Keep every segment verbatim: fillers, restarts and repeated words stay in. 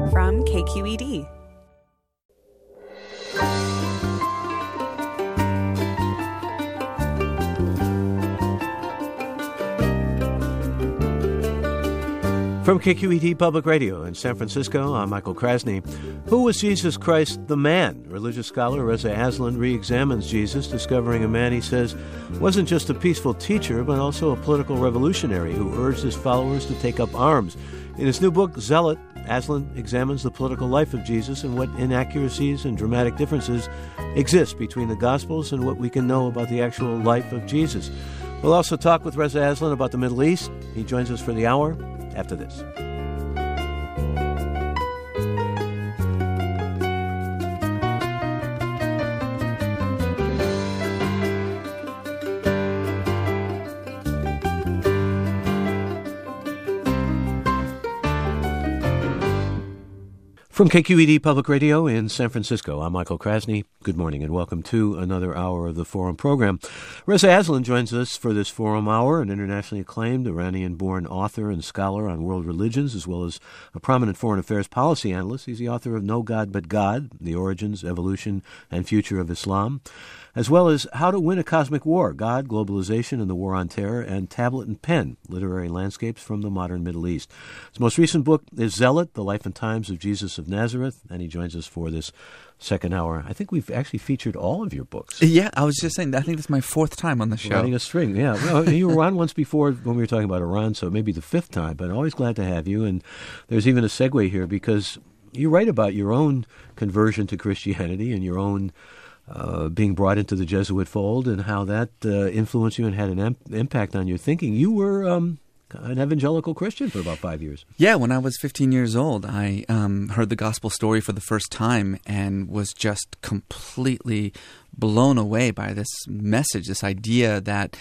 from K Q E D. From K Q E D Public Radio in San Francisco, I'm Michael Krasny. Who was Jesus Christ the man? Religious scholar Reza Aslan re-examines Jesus, discovering a man he says wasn't just a peaceful teacher, but also a political revolutionary who urged his followers to take up arms. In his new book, Zealot, Aslan examines the political life of Jesus and what inaccuracies and dramatic differences exist between the Gospels and what we can know about the actual life of Jesus. We'll also talk with Reza Aslan about the Middle East. He joins us for the hour after this. From K Q E D Public Radio in San Francisco, I'm Michael Krasny. Good morning and welcome to another hour of the Forum program. Reza Aslan joins us for this Forum Hour, an internationally acclaimed Iranian-born author and scholar on world religions, as well as a prominent foreign affairs policy analyst. He's the author of No God But God, The Origins, Evolution, and Future of Islam, as well as How to Win a Cosmic War, God, Globalization, and the War on Terror, and Tablet and Pen, Literary Landscapes from the Modern Middle East. His most recent book is Zealot, The Life and Times of Jesus of Nazareth, and he joins us for this second hour. I think we've actually featured all of your books. Yeah, I was just saying, I think this is my fourth time on the show. Running a string, yeah. Well, you were on once before when we were talking about Iran, so maybe the fifth time, but always glad to have you. And there's even a segue here because you write about your own conversion to Christianity and your own uh, being brought into the Jesuit fold and how that uh, influenced you and had an em- impact on your thinking. You were um, an evangelical Christian for about five years. Yeah, when I was fifteen years old, I um, heard the gospel story for the first time and was just completely blown away by this message, this idea that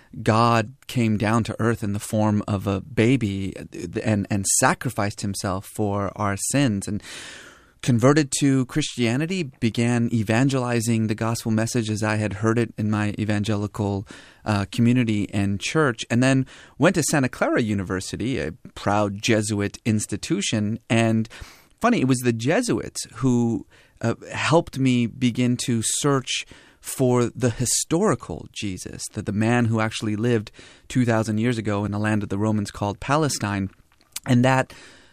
God came down to earth in the form of a baby and, and sacrificed himself for our sins. And converted to Christianity, began evangelizing the gospel message as I had heard it in my evangelical uh, community and church, and then went to Santa Clara University, a proud Jesuit institution. And funny, it was the Jesuits who uh, helped me begin to search for the historical Jesus, the, the man who actually lived two thousand years ago in a land that the Romans called Palestine. And that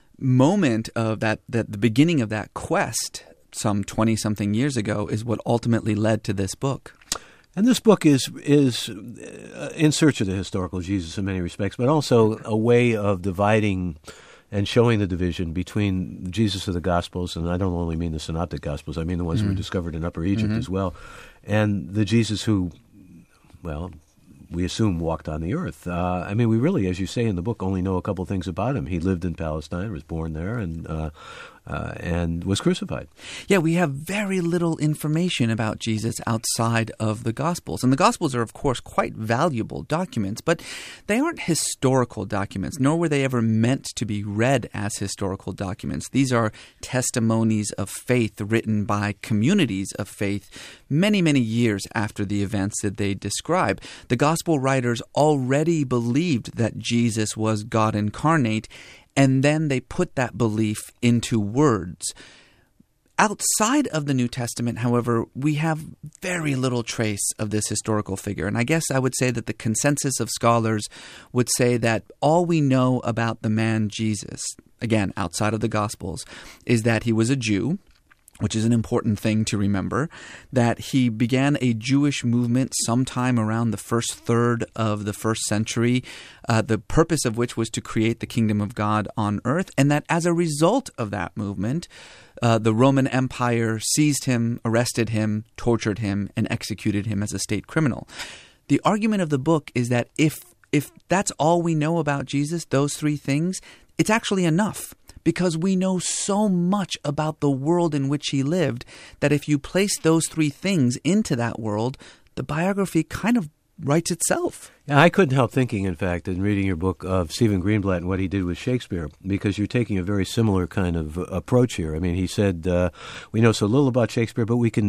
moment of that, that the beginning of that quest some twenty-something years ago is what ultimately led to this book. And this book is is uh, in search of the historical Jesus in many respects, but also a way of dividing and showing the division between the Jesus of the Gospels, and I don't only mean the Synoptic Gospels, I mean the ones mm-hmm. who were discovered in Upper Egypt mm-hmm. as well, and the Jesus who, well, we assume walked on the earth. Uh, I mean, we really, as you say in the book, only know a couple things about him. He lived in Palestine, was born there, and uh, uh, and was crucified. Yeah, we have very little information about Jesus outside of the Gospels. And the Gospels are, of course, quite valuable documents, but they aren't historical documents, nor were they ever meant to be read as historical documents. These are testimonies of faith written by communities of faith many, many years after the events that they describe. The Gospel writers already believed that Jesus was God incarnate, and then they put that belief into words. Outside of the New Testament, however, we have very little trace of this historical figure. And I guess I would say that the consensus of scholars would say that all we know about the man Jesus, again, outside of the Gospels, is that he was a Jew, which is an important thing to remember, that he began a Jewish movement sometime around the first third of the first century, uh, the purpose of which was to create the kingdom of God on earth, and that as a result of that movement, uh, the Roman Empire seized him, arrested him, tortured him, and executed him as a state criminal. The argument of the book is that if if that's all we know about Jesus, those three things, it's actually enough. Because we know so much about the world in which he lived that if you place those three things into that world, the biography kind of writes itself. Yeah, I couldn't help thinking, in fact, in reading your book of Stephen Greenblatt and what he did with Shakespeare, because you're taking a very similar kind of approach here. I mean, he said, uh, we know so little about Shakespeare, but we can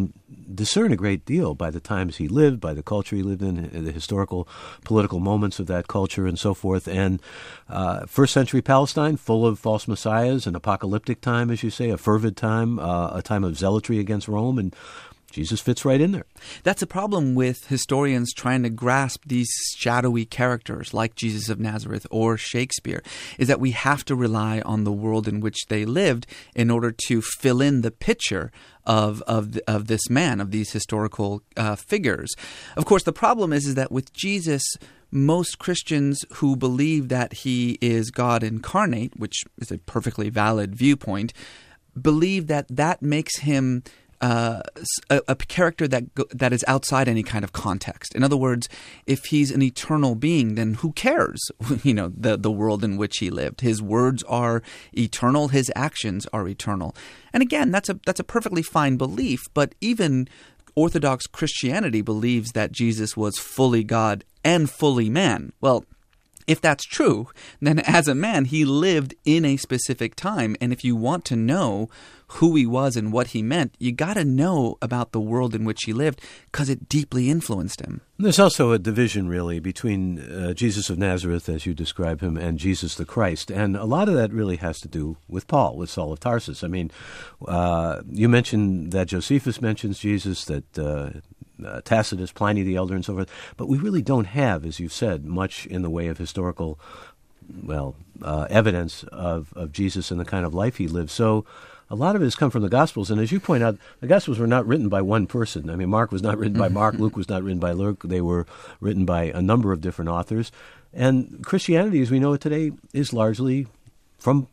discern a great deal by the times he lived, by the culture he lived in, the historical, political moments of that culture, and so forth. And uh, first century Palestine, full of false messiahs, an apocalyptic time, as you say, a fervid time, uh, a time of zealotry against Rome, and Jesus fits right in there. That's a problem with historians trying to grasp these shadowy characters like Jesus of Nazareth or Shakespeare, is that we have to rely on the world in which they lived in order to fill in the picture of of of this man, of these historical uh, figures. Of course, the problem is, is that with Jesus, most Christians who believe that he is God incarnate, which is a perfectly valid viewpoint, believe that that makes him Uh, a, a character that that is outside any kind of context. In other words, if he's an eternal being, then who cares? You know, the the world in which he lived. His words are eternal. His actions are eternal. And again, that's a that's a perfectly fine belief. But even Orthodox Christianity believes that Jesus was fully God and fully man. Well, if that's true, then as a man, he lived in a specific time. And if you want to know who he was and what he meant, you got to know about the world in which he lived because it deeply influenced him. There's also a division, really, between uh, Jesus of Nazareth, as you describe him, and Jesus the Christ. And a lot of that really has to do with Paul, with Saul of Tarsus. I mean, uh, you mentioned that Josephus mentions Jesus, that uh, Uh, Tacitus, Pliny the Elder, and so forth. But we really don't have, as you've said, much in the way of historical, well, uh, evidence of, of Jesus and the kind of life he lived. So a lot of it has come from the Gospels. And as you point out, the Gospels were not written by one person. I mean, Mark was not written by Mark. Luke was not written by Luke. They were written by a number of different authors. And Christianity, as we know it today, is largely from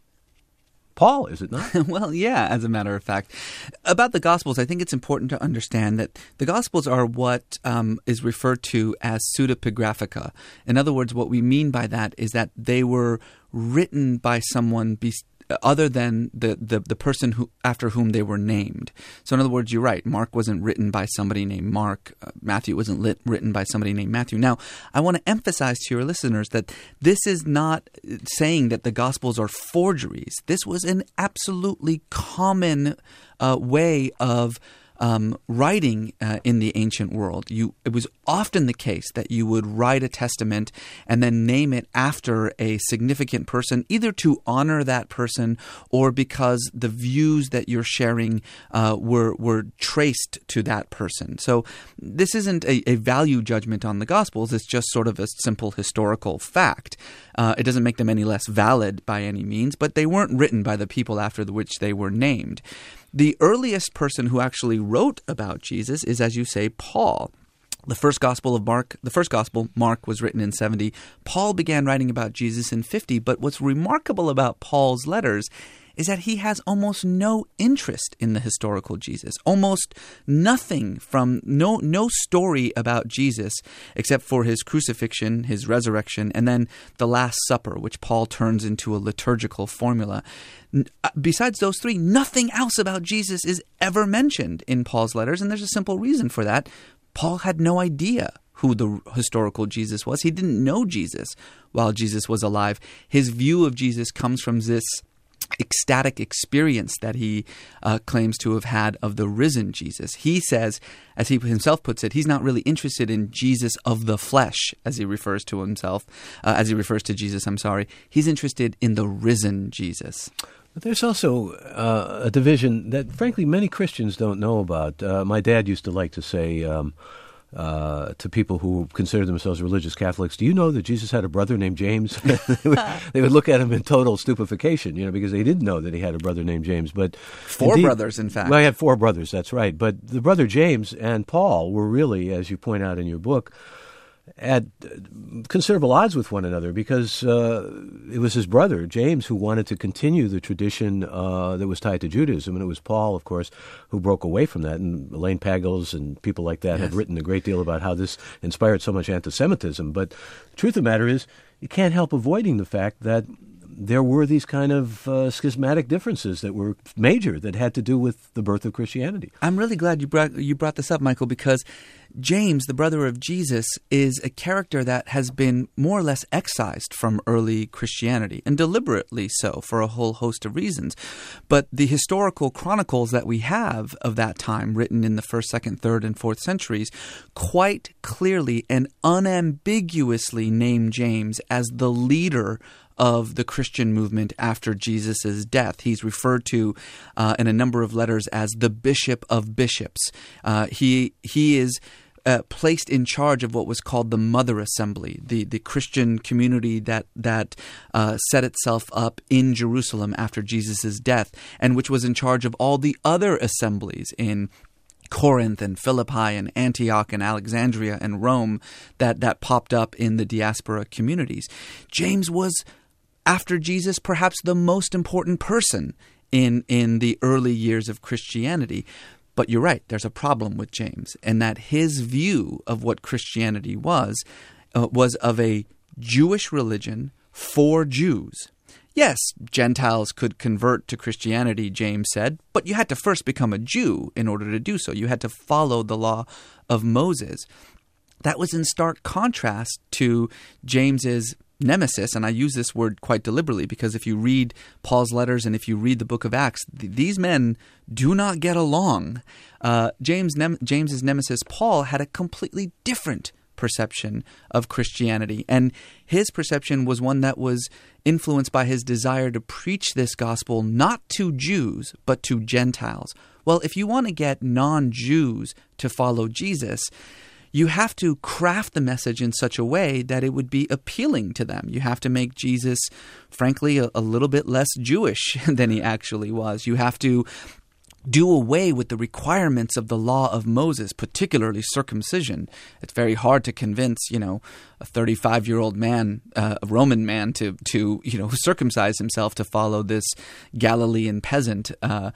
Paul, is it not? Well, yeah, as a matter of fact. About the Gospels, I think it's important to understand that the Gospels are what um, is referred to as pseudepigraphica. In other words, what we mean by that is that they were written by someone be- other than the, the, the person who after whom they were named. So in other words, you're right. Mark wasn't written by somebody named Mark. Uh, Matthew wasn't lit, written by somebody named Matthew. Now, I want to emphasize to your listeners that this is not saying that the Gospels are forgeries. This was an absolutely common uh, way of Um, writing uh, in the ancient world. You, it was often the case that you would write a testament and then name it after a significant person, either to honor that person or because the views that you're sharing uh, were were traced to that person. So this isn't a, a value judgment on the Gospels. It's just sort of a simple historical fact. Uh, it doesn't make them any less valid by any means, but they weren't written by the people after which they were named. The earliest person who actually wrote about Jesus is, as you say, Paul. The first gospel of Mark, the first gospel, Mark, was written in seventy. Paul began writing about Jesus in fifty. But what's remarkable about Paul's letters is that he has almost no interest in the historical Jesus, almost nothing from, no no story about Jesus except for his crucifixion, his resurrection, and then the Last Supper, which Paul turns into a liturgical formula. Besides those three, nothing else about Jesus is ever mentioned in Paul's letters, and there's a simple reason for that. Paul had no idea who the historical Jesus was. He didn't know Jesus while Jesus was alive. His view of Jesus comes from this ecstatic experience that he uh, claims to have had of the risen Jesus. He says, as he himself puts it, he's not really interested in Jesus of the flesh, as he refers to himself, uh, as he refers to Jesus, I'm sorry. He's interested in the risen Jesus. But there's also uh, a division that, frankly, many Christians don't know about. Uh, my dad used to like to say um, uh, to people who consider themselves religious Catholics, do you know that Jesus had a brother named James? they, would, they would look at him in total stupefaction, you know, because they didn't know that he had a brother named James. But Four indeed, brothers, in fact. Well, he had four brothers, that's right. But the brother James and Paul were really, as you point out in your book, at considerable odds with one another because uh, it was his brother, James, who wanted to continue the tradition uh, that was tied to Judaism. And it was Paul, of course, who broke away from that. And Elaine Pagels and people like that yes. have written a great deal about how this inspired so much anti-Semitism. But the truth of the matter is, you can't help avoiding the fact that there were these kind of uh, schismatic differences that were major, that had to do with the birth of Christianity. I'm really glad you brought you brought this up, Michael, because James, the brother of Jesus, is a character that has been more or less excised from early Christianity, and deliberately so for a whole host of reasons. But the historical chronicles that we have of that time, written in the first, second, third, and fourth centuries, quite clearly and unambiguously name James as the leader of the Christian movement after Jesus' death. He's referred to uh, in a number of letters as the Bishop of Bishops. Uh, he he is uh, placed in charge of what was called the Mother Assembly, the, the Christian community that that uh, set itself up in Jerusalem after Jesus' death, and which was in charge of all the other assemblies in Corinth and Philippi and Antioch and Alexandria and Rome that, that popped up in the diaspora communities. James was, after Jesus, perhaps the most important person in in the early years of Christianity. But you're right, there's a problem with James, and that his view of what Christianity was, uh, was of a Jewish religion for Jews. Yes, Gentiles could convert to Christianity, James said, but you had to first become a Jew in order to do so. You had to follow the law of Moses. That was in stark contrast to James's nemesis, and I use this word quite deliberately because if you read Paul's letters and if you read the book of Acts, th- these men do not get along. Uh, James Nem- James's nemesis, Paul, had a completely different perception of Christianity, and his perception was one that was influenced by his desire to preach this gospel not to Jews, but to Gentiles. Well, if you want to get non-Jews to follow Jesus, you have to craft the message in such a way that it would be appealing to them. You have to make Jesus, frankly, a, a little bit less Jewish than he actually was. You have to do away with the requirements of the law of Moses, particularly circumcision. It's very hard to convince, you know, a thirty-five-year-old man, uh, a Roman man, to, to, you know, circumcise himself to follow this Galilean peasant. Uh,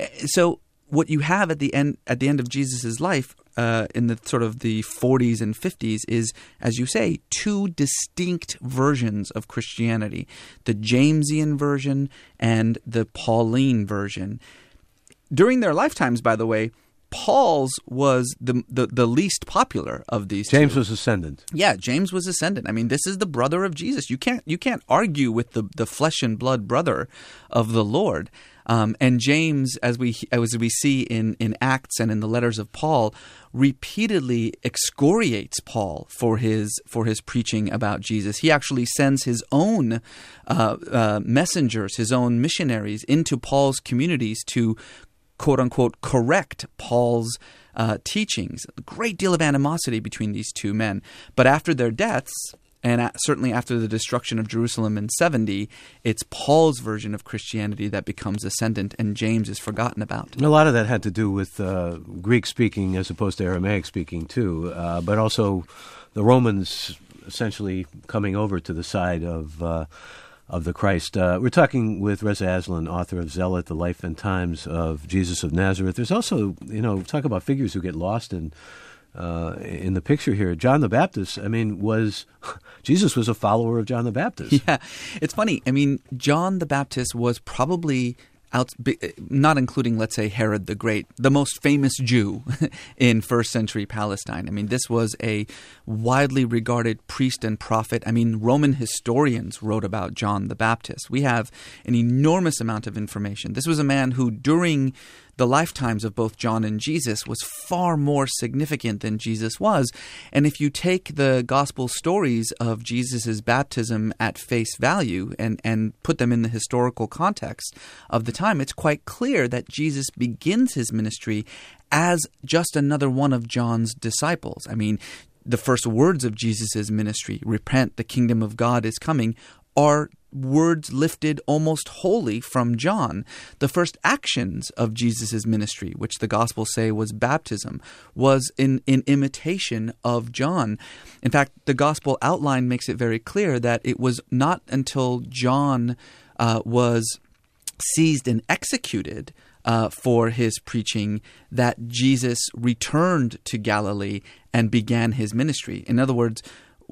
so what you have at the end at the end of Jesus' life, uh, in the sort of the forties and fifties, is, as you say, two distinct versions of Christianity: the Jamesian version and the Pauline version. During their lifetimes, by the way, Paul's was the, the the least popular of these two. James was ascendant. Yeah, James was ascendant. I mean, this is the brother of Jesus. You can't you can't argue with the, the flesh and blood brother of the Lord. Um, and James, as we as we see in, in Acts and in the letters of Paul, repeatedly excoriates Paul for his for his preaching about Jesus. He actually sends his own uh, uh, messengers, his own missionaries, into Paul's communities to, quote unquote, correct Paul's uh, teachings. A great deal of animosity between these two men. But after their deaths, and certainly after the destruction of Jerusalem in seventy, it's Paul's version of Christianity that becomes ascendant, and James is forgotten about. A lot of that had to do with uh, Greek-speaking as opposed to Aramaic-speaking, too, uh, but also the Romans essentially coming over to the side of uh, of the Christ. Uh, we're talking with Reza Aslan, author of Zealot, The Life and Times of Jesus of Nazareth. There's also, you know, talk about figures who get lost in Uh, in the picture here. John the Baptist, I mean, was, Jesus was a follower of John the Baptist. Yeah, it's funny. I mean, John the Baptist was probably, out, not including, let's say, Herod the Great, the most famous Jew in first century Palestine. I mean, this was a widely regarded priest and prophet. I mean, Roman historians wrote about John the Baptist. We have an enormous amount of information. This was a man who, during the lifetimes of both John and Jesus, was far more significant than Jesus was. And if you take the gospel stories of Jesus' baptism at face value and, and put them in the historical context of the time, it's quite clear that Jesus begins his ministry as just another one of John's disciples. I mean, the first words of Jesus' ministry, "Repent, the kingdom of God is coming," are words lifted almost wholly from John. The first actions of Jesus' ministry, which the Gospels say was baptism, was in, in imitation of John. In fact, the Gospel outline makes it very clear that it was not until John uh, was seized and executed uh, for his preaching that Jesus returned to Galilee and began his ministry. In other words,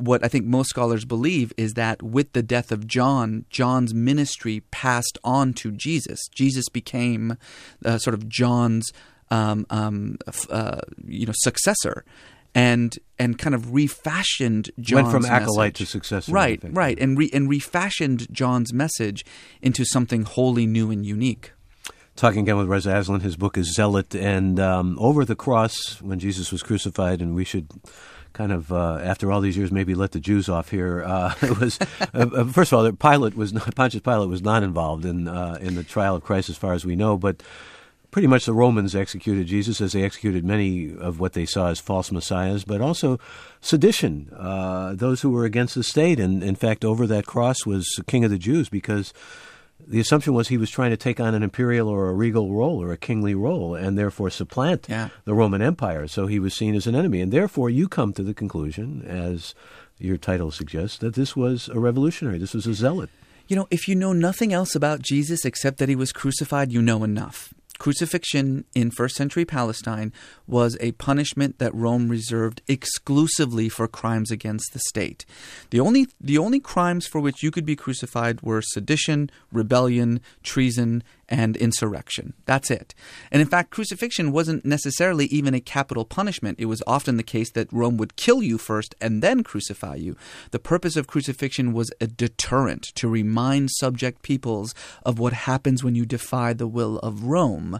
what I think most scholars believe is that with the death of John, John's ministry passed on to Jesus. Jesus became uh, sort of John's um, um, uh, you know successor. And and kind of refashioned John's Went from acolyte message. to successor. Right, right, and re, and refashioned John's message into something wholly new and unique. Talking again with Reza Aslan, his book is Zealot, and um, over the cross when Jesus was crucified, and we should kind of, uh, after all these years, maybe let the Jews off here. Uh, it was uh, first of all, Pilate was not, Pontius Pilate was not involved in uh, in the trial of Christ, as far as we know, but pretty much the Romans executed Jesus, as they executed many of what they saw as false messiahs, but also sedition, uh, those who were against the state. And in fact, over that cross was King of the Jews, because the assumption was he was trying to take on an imperial or a regal role or a kingly role and therefore supplant yeah. the Roman Empire. So he was seen as an enemy. And therefore you come to the conclusion, as your title suggests, that this was a revolutionary, this was a zealot. You know, if you know nothing else about Jesus except that he was crucified, you know enough. Crucifixion in first century Palestine was a punishment that Rome reserved exclusively for crimes against the state. The only the only crimes for which you could be crucified were sedition, rebellion, treason, and insurrection. That's it. And in fact, crucifixion wasn't necessarily even a capital punishment. It was often the case that Rome would kill you first and then crucify you. The purpose of crucifixion was a deterrent to remind subject peoples of what happens when you defy the will of Rome.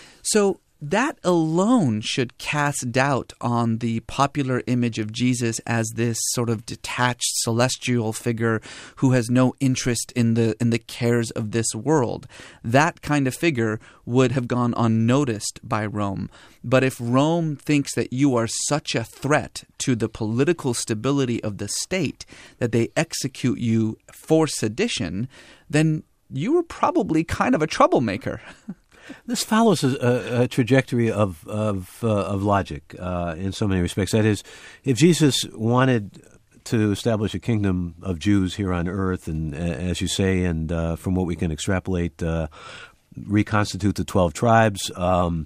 So that alone should cast doubt on the popular image of Jesus as this sort of detached celestial figure who has no interest in the in the cares of this world. That kind of figure would have gone unnoticed by Rome. But if Rome thinks that you are such a threat to the political stability of the state that they execute you for sedition, then you were probably kind of a troublemaker. This follows a, a trajectory of of, uh, of logic uh, in so many respects. That is, if Jesus wanted to establish a kingdom of Jews here on earth, and as you say, and uh, from what we can extrapolate, uh, reconstitute the twelve tribes, um,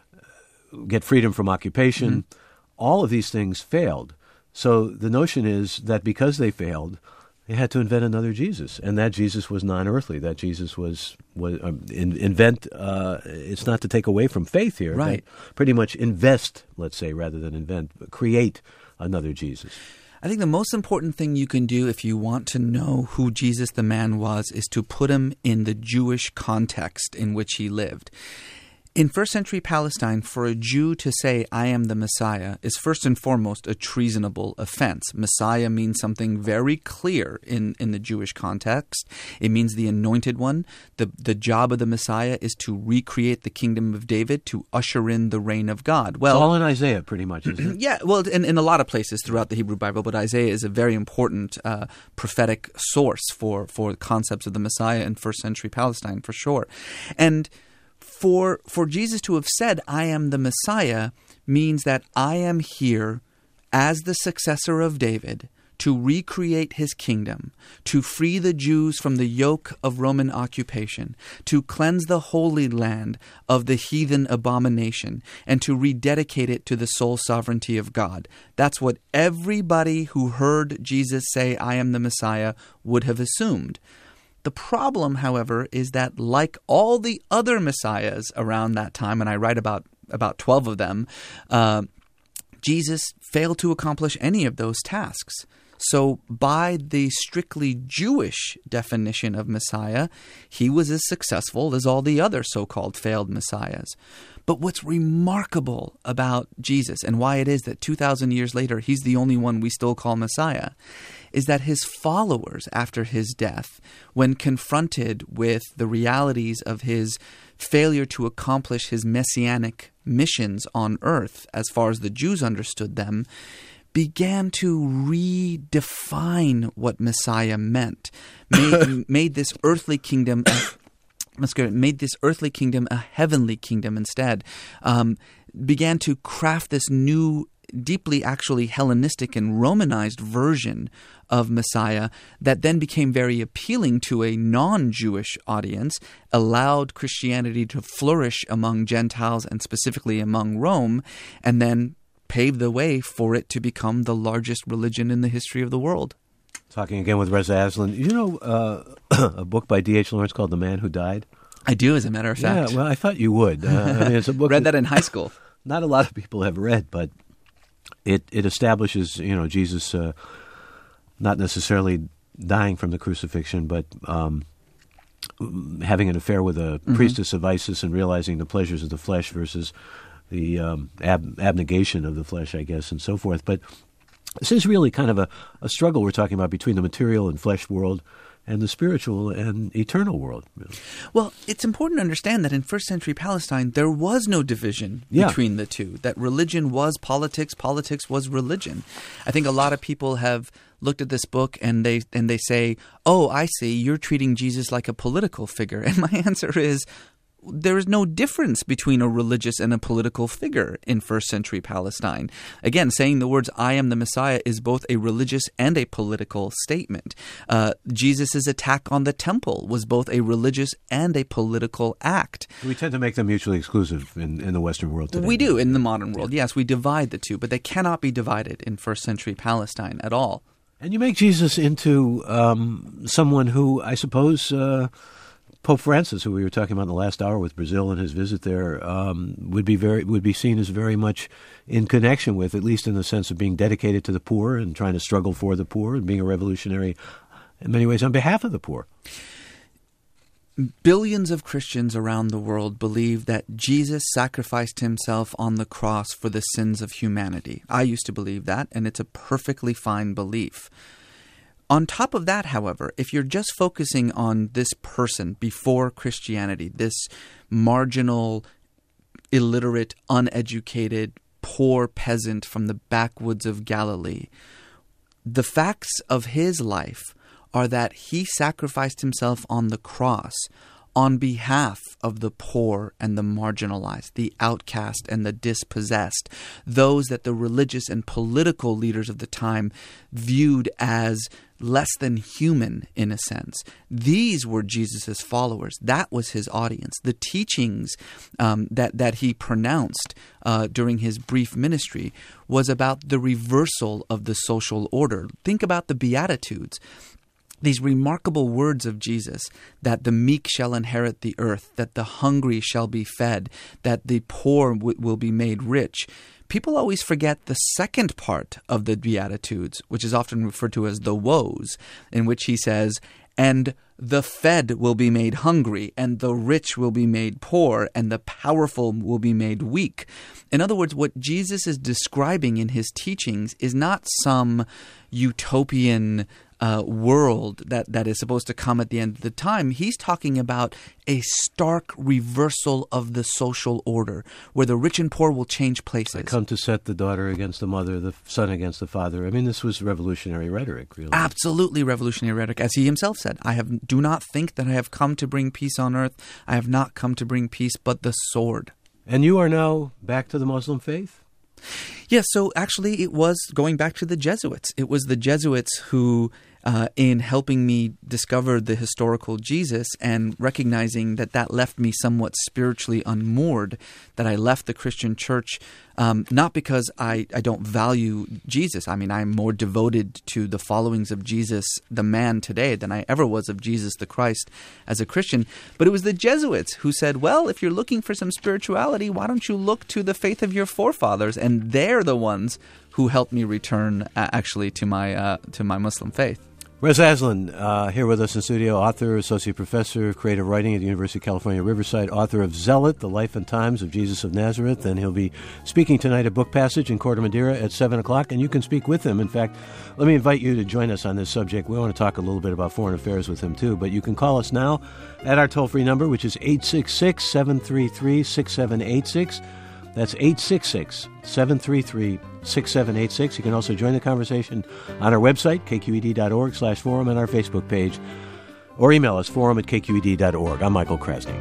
get freedom from occupation, mm-hmm. all of these things failed. So the notion is that because they failed, they had to invent another Jesus, and that Jesus was non-earthly. That Jesus was was um, in, invent. Uh, it's not to take away from faith here, right? But pretty much invest, let's say, rather than invent, create another Jesus. I think the most important thing you can do if you want to know who Jesus the man was is to put him in the Jewish context in which he lived. In first century Palestine, for a Jew to say, I am the Messiah, is first and foremost a treasonable offense. Messiah means something very clear in, in the Jewish context. It means the anointed one. The, the job of the Messiah is to recreate the kingdom of David, to usher in the reign of God. Well, it's all in Isaiah, pretty much, isn't it? Yeah, well, in, in a lot of places throughout the Hebrew Bible, but Isaiah is a very important uh, prophetic source for, for concepts of the Messiah in first century Palestine, for sure. And For for Jesus to have said, I am the Messiah, means that I am here as the successor of David to recreate his kingdom, to free the Jews from the yoke of Roman occupation, to cleanse the Holy Land of the heathen abomination, and to rededicate it to the sole sovereignty of God. That's what everybody who heard Jesus say, I am the Messiah, would have assumed. The problem, however, is that like all the other messiahs around that time, and I write about, about twelve of them, uh, Jesus failed to accomplish any of those tasks. So by the strictly Jewish definition of Messiah, he was as successful as all the other so-called failed messiahs. But what's remarkable about Jesus, and why it is that two thousand years later he's the only one we still call Messiah, is that his followers after his death, when confronted with the realities of his failure to accomplish his messianic missions on earth, as far as the Jews understood them, began to redefine what Messiah meant, made, made this earthly kingdom a, made this earthly kingdom a heavenly kingdom instead, um, began to craft this new, deeply actually Hellenistic and Romanized version of Messiah that then became very appealing to a non-Jewish audience, allowed Christianity to flourish among Gentiles and specifically among Rome, and then paved the way for it to become the largest religion in the history of the world. Talking again with Reza Aslan. You know uh, a book by D H Lawrence called The Man Who Died? I do, as a matter of fact. Yeah, well, I thought you would. Uh, I mean, it's a book read that in high school. Not a lot of people have read, but it it establishes, you know, Jesus uh, not necessarily dying from the crucifixion, but um, having an affair with a mm-hmm. priestess of Isis and realizing the pleasures of the flesh versus the um, ab- abnegation of the flesh, I guess, and so forth. But this is really kind of a, a struggle we're talking about between the material and flesh world and the spiritual and eternal world. Really. Well, it's important to understand that in first century Palestine, there was no division yeah. between the two, that religion was politics, politics was religion. I think a lot of people have looked at this book and they and they say, oh, I see, you're treating Jesus like a political figure. And my answer is, there is no difference between a religious and a political figure in first century Palestine. Again, saying the words, I am the Messiah, is both a religious and a political statement. Uh, Jesus' attack on the temple was both a religious and a political act. We tend to make them mutually exclusive in, in the Western world today. We do in the modern world. Yes, we divide the two, but they cannot be divided in first century Palestine at all. And you make Jesus into um, someone who, I suppose, uh, Pope Francis, who we were talking about in the last hour with Brazil and his visit there, um, would be very would be seen as very much in connection with, at least in the sense of being dedicated to the poor and trying to struggle for the poor and being a revolutionary in many ways on behalf of the poor. Billions of Christians around the world believe that Jesus sacrificed himself on the cross for the sins of humanity. I used to believe that, and it's a perfectly fine belief. On top of that, however, if you're just focusing on this person before Christianity, this marginal, illiterate, uneducated, poor peasant from the backwoods of Galilee, the facts of his life are that he sacrificed himself on the cross on behalf of the poor and the marginalized, the outcast and the dispossessed, those that the religious and political leaders of the time viewed as less than human in a sense. These were Jesus' followers. That was his audience. The teachings um, that, that he pronounced uh, during his brief ministry was about the reversal of the social order. Think about the Beatitudes. These remarkable words of Jesus, that the meek shall inherit the earth, that the hungry shall be fed, that the poor w- will be made rich. People always forget the second part of the Beatitudes, which is often referred to as the woes, in which he says, and the fed will be made hungry, and the rich will be made poor, and the powerful will be made weak. In other words, what Jesus is describing in his teachings is not some utopian Uh, world that, that is supposed to come at the end of the time. He's talking about a stark reversal of the social order, where the rich and poor will change places. I come to set the daughter against the mother, the son against the father. I mean, this was revolutionary rhetoric, really. Absolutely revolutionary rhetoric. As he himself said, I have do not think that I have come to bring peace on earth. I have not come to bring peace, but the sword. And you are now back to the Muslim faith? Yes, so actually it was going back to the Jesuits. It was the Jesuits who, uh, in helping me discover the historical Jesus and recognizing that that left me somewhat spiritually unmoored, that I left the Christian church, um, not because I, I don't value Jesus. I mean, I'm more devoted to the followings of Jesus, the man, today than I ever was of Jesus the Christ as a Christian. But it was the Jesuits who said, well, if you're looking for some spirituality, why don't you look to the faith of your forefathers? And they're the ones who helped me return uh, actually to my uh, to my Muslim faith. Reza Aslan, uh, here with us in studio, author, associate professor of creative writing at the University of California, Riverside, author of Zealot, The Life and Times of Jesus of Nazareth, and he'll be speaking tonight at Book Passage in Corte Madera at seven o'clock, and you can speak with him. In fact, let me invite you to join us on this subject. We want to talk a little bit about foreign affairs with him, too, but you can call us now at our toll-free number, which is eight six six, seven three three, six seven eight six. That's eight six six, seven three three, six seven eight six. You can also join the conversation on our website, k q e d dot org slash forum, and our Facebook page, or email us, forum at k q e d dot org. I'm Michael Krasny.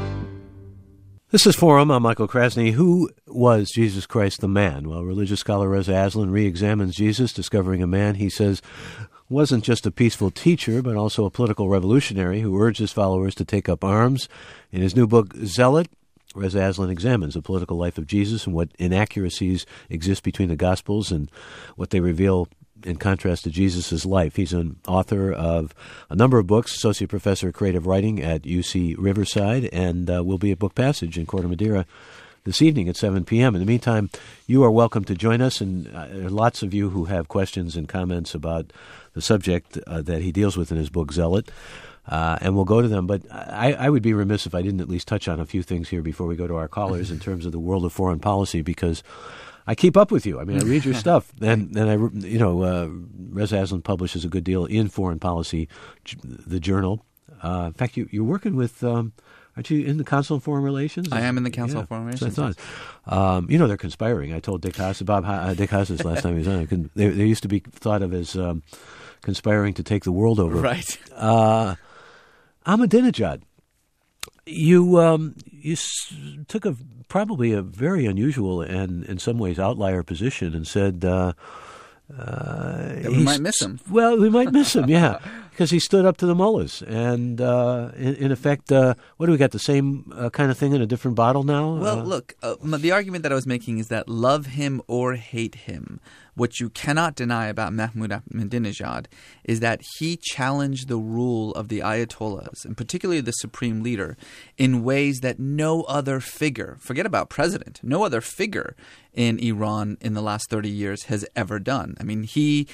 This is Forum. I'm Michael Krasny. Who was Jesus Christ the man? Well, religious scholar Reza Aslan re-examines Jesus, discovering a man he says wasn't just a peaceful teacher, but also a political revolutionary who urged his followers to take up arms. In his new book, Zealot, Reza Aslan examines the political life of Jesus and what inaccuracies exist between the Gospels and what they reveal in contrast to Jesus' life. He's an author of a number of books, associate professor of creative writing at U C Riverside, and uh, will be at Book Passage in Corte Madera this evening at seven p.m. In the meantime, you are welcome to join us, and uh, there are lots of you who have questions and comments about the subject uh, that he deals with in his book, Zealot. Uh, and we'll go to them. But I, I would be remiss if I didn't at least touch on a few things here before we go to our callers in terms of the world of foreign policy, because I keep up with you. I mean, I read your stuff. And, and I, you know, uh, Reza Aslan publishes a good deal in Foreign Policy, the journal. Uh, in fact, you, you're working with, um, aren't you in the Council on Foreign Relations? I am in the Council yeah, on Foreign Relations. So I thought. Um, you know, they're conspiring. I told Dick Haas, Bob uh, Dick Haas last time he was on. They, they used to be thought of as um, conspiring to take the world over. Right. Uh Ahmadinejad, you um, you s- took a probably a very unusual and in some ways outlier position and said uh, uh, that we might miss him. Well, we might miss him, yeah, because he stood up to the mullahs, and uh, in, in effect, uh, what do we got? The same uh, kind of thing in a different bottle now? Well, uh, look, uh, the argument that I was making is that love him or hate him, what you cannot deny about Mahmoud Ahmadinejad is that he challenged the rule of the Ayatollahs, and particularly the supreme leader, in ways that no other figure, forget about president, no other figure in Iran in the last thirty years has ever done. I mean, he...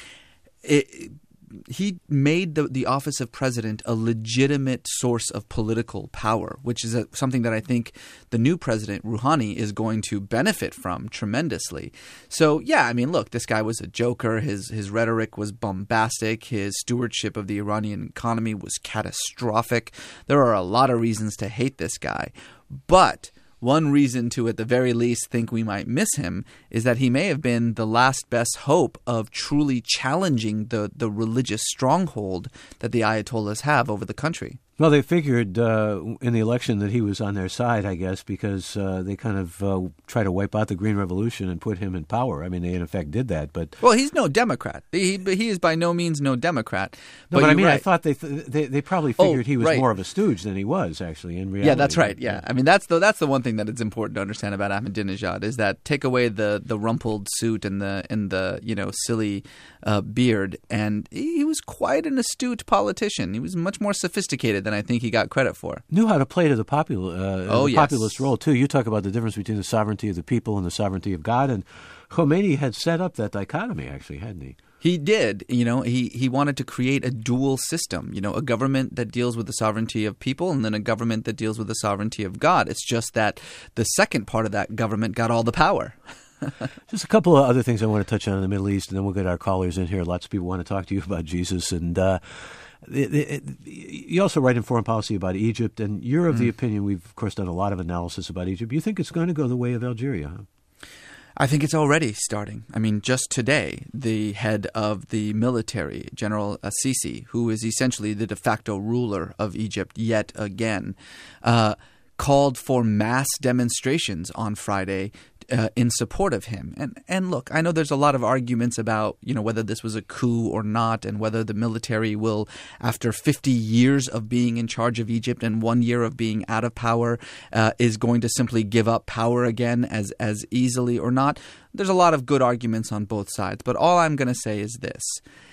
It, He made the, the office of president a legitimate source of political power, which is a, something that I think the new president, Rouhani, is going to benefit from tremendously. So, yeah, I mean, look, this guy was a joker. His his rhetoric was bombastic. His stewardship of the Iranian economy was catastrophic. There are a lot of reasons to hate this guy. But one reason to, at the very least, think we might miss him is that he may have been the last best hope of truly challenging the, the religious stronghold that the Ayatollahs have over the country. Well, they figured uh, in the election that he was on their side, I guess, because uh, they kind of uh, tried to wipe out the Green Revolution and put him in power. I mean, they in effect did that. But well, he's no Democrat. He he is by no means no Democrat. No, but, but I mean, right. I thought they, th- they they probably figured oh, he was right. more of a stooge than he was actually in reality. Yeah, that's right. Yeah, I mean, that's the that's the one thing that it's important to understand about Ahmadinejad is that take away the, the rumpled suit and the and the you know silly uh, beard, and he was quite an astute politician. He was much more sophisticated than I think he got credit for. Knew how to play to the popular, uh, oh, the yes. populist role too. You talk about the difference between the sovereignty of the people and the sovereignty of God, and Khomeini had set up that dichotomy, actually, hadn't he? He did. You know, he, he wanted to create a dual system, you know, a government that deals with the sovereignty of people and then a government that deals with the sovereignty of God. It's just that the second part of that government got all the power. Just a couple of other things I want to touch on in the Middle East, and then we'll get our callers in here. Lots of people want to talk to you about Jesus. And uh, it, it, you also write in Foreign Policy about Egypt, and you're of mm. the opinion, we've, of course, done a lot of analysis about Egypt. You think it's going to go the way of Algeria, huh? I think it's already starting. I mean, just today, the head of the military, General Assisi, who is essentially the de facto ruler of Egypt yet again, uh, called for mass demonstrations on Friday uh, in support of him. And and look, I know there's a lot of arguments about, you know, whether this was a coup or not and whether the military will, after fifty years of being in charge of Egypt and one year of being out of power, uh, is going to simply give up power again as, as easily or not. There's a lot of good arguments on both sides. But all I'm going to say is this.